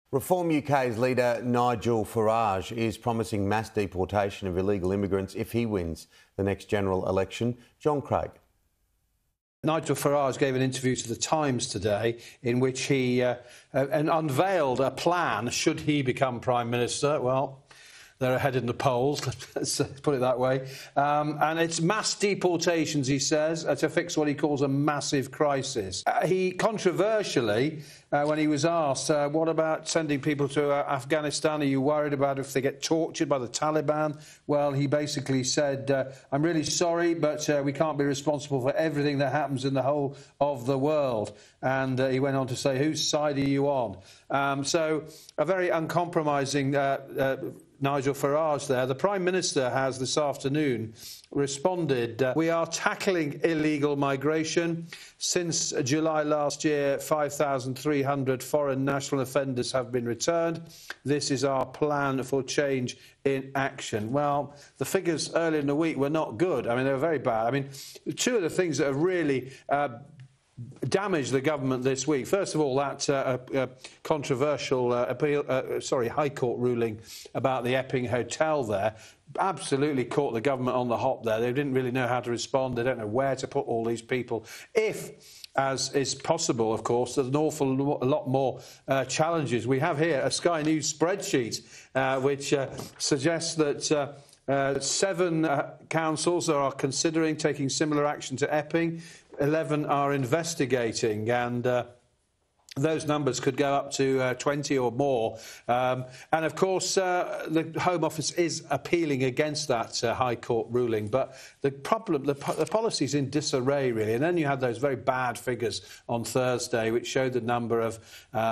Reform UK's leader Nigel Farage is promising mass deportation of illegal immigrants if he wins the next general election. John Craig. Nigel Farage gave an interview to The Times today in which he unveiled a plan should he become Prime Minister. Well, they're ahead in the polls, let's put it that way. And it's mass deportations, he says, to fix what he calls a massive crisis. He controversially, when he was asked, what about sending people to Afghanistan? Are you worried about if they get tortured by the Taliban? Well, he basically said, I'm really sorry, but we can't be responsible for everything that happens in the whole of the world. And he went on to say, whose side are you on? So a very uncompromising Nigel Farage there. The Prime Minister has this afternoon responded, we are tackling illegal migration. Since July last year, 5,300 foreign national offenders have been returned. This is our plan for change in action. Well, the figures earlier in the week were not good. I mean, they were very bad. I mean, two of the things that have really damaged the government this week. First of all, that controversial High Court ruling about the Epping Hotel there absolutely caught the government on the hop there. They didn't really know how to respond. They don't know where to put all these people. If, as is possible, of course, there's an awful lot more challenges. We have here a Sky News spreadsheet which suggests that 7 councils are considering taking similar action to Epping. 11 are investigating, and those numbers could go up to 20 or more. And, of course, the Home Office is appealing against that High Court ruling. But the problem, the policy's in disarray, really. And then you had those very bad figures on Thursday, which showed the number of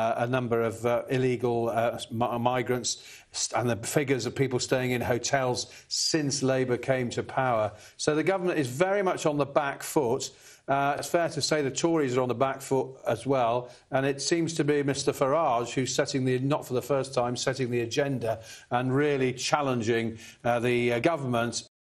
illegal migrants and the figures of people staying in hotels since Labour came to power. So the government is very much on the back foot. It's fair to say the Tories are on the back foot as well, and it seems to be Mr Farage who's setting not for the first time, setting the agenda and really challenging the government